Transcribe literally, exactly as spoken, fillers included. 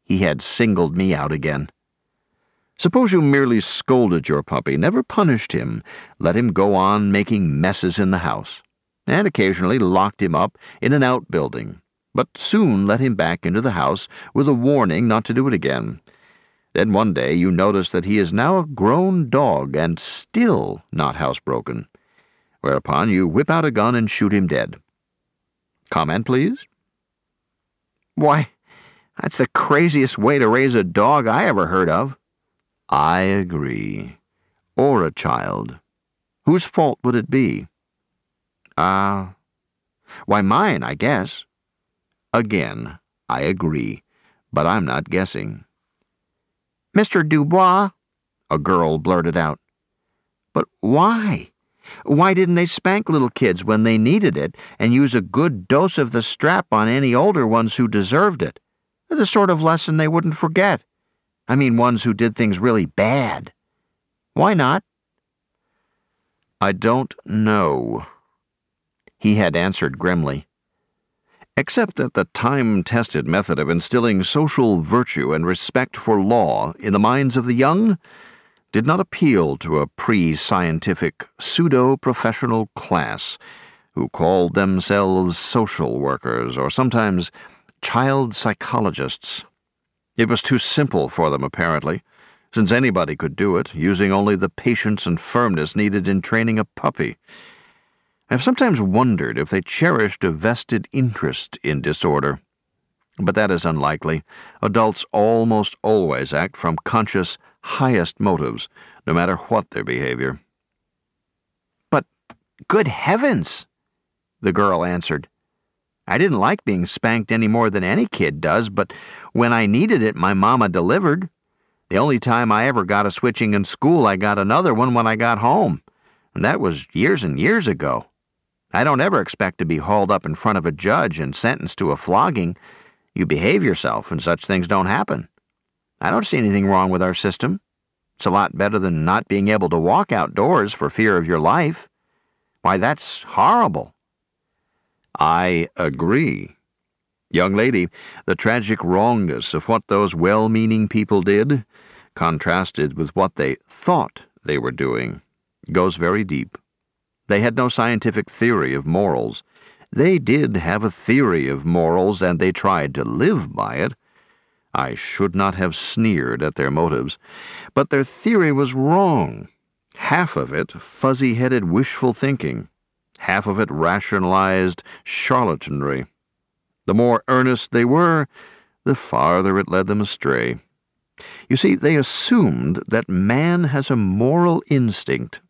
He had singled me out again. Suppose you merely scolded your puppy, never punished him, let him go on making messes in the house, and occasionally locked him up in an outbuilding, but soon let him back into the house with a warning not to do it again. Then one day you notice that he is now a grown dog and still not housebroken, whereupon you whip out a gun and shoot him dead. Comment, please? Why, that's the craziest way to raise a dog I ever heard of. I agree. Or a child. Whose fault would it be? Ah, uh, why mine, I guess. Again, I agree, but I'm not guessing. Mister Dubois, a girl blurted out. But why? Why didn't they spank little kids when they needed it and use a good dose of the strap on any older ones who deserved it? The sort of lesson they wouldn't forget. I mean ones who did things really bad. Why not? I don't know, he had answered grimly. Except that the time-tested method of instilling social virtue and respect for law in the minds of the young did not appeal to a pre-scientific, pseudo-professional class who called themselves social workers or sometimes child psychologists. It was too simple for them, apparently, since anybody could do it, using only the patience and firmness needed in training a puppy. I've sometimes wondered if they cherished a vested interest in disorder. But that is unlikely. Adults almost always act from conscious, highest motives, no matter what their behavior. But, good heavens, the girl answered. I didn't like being spanked any more than any kid does, but when I needed it, my mama delivered. The only time I ever got a switching in school, I got another one when I got home, and that was years and years ago. I don't ever expect to be hauled up in front of a judge and sentenced to a flogging. You behave yourself, and such things don't happen. I don't see anything wrong with our system. It's a lot better than not being able to walk outdoors for fear of your life. Why, that's horrible. I agree. Young lady, the tragic wrongness of what those well-meaning people did, contrasted with what they thought they were doing, goes very deep. They had no scientific theory of morals. They did have a theory of morals, and they tried to live by it. I should not have sneered at their motives, but their theory was wrong. Half of it fuzzy-headed wishful thinking. Half of it rationalized charlatanry. The more earnest they were, the farther it led them astray. You see, they assumed that man has a moral instinct,